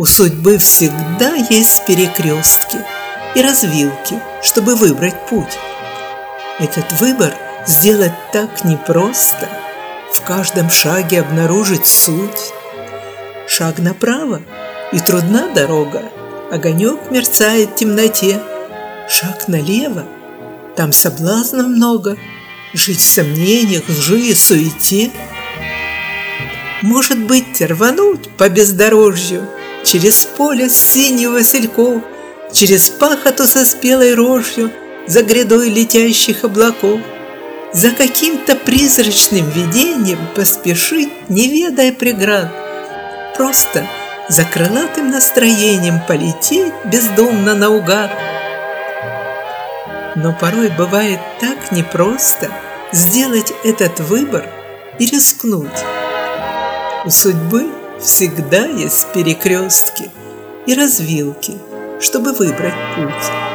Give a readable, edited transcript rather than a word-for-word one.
судьбы всегда есть перекрестки и развилки, чтобы выбрать путь. Этот выбор сделать так непросто, в каждом шаге обнаружить суть. Шаг направо, и трудна дорога, огонек мерцает в темноте. Шаг налево, там соблазна много, жить в сомнениях, лжи и суете. Может быть, рвануть по бездорожью, через поле синих васильков, через пахоту со спелой рожью, за грядой летящих облаков. За каким-то призрачным видением поспешить, не ведая преград. Просто за крылатым настроением полететь бездумно наугад. Но порой бывает так непросто сделать этот выбор и рискнуть. У судьбы всегда есть перекрестки и развилки, чтобы выбрать путь.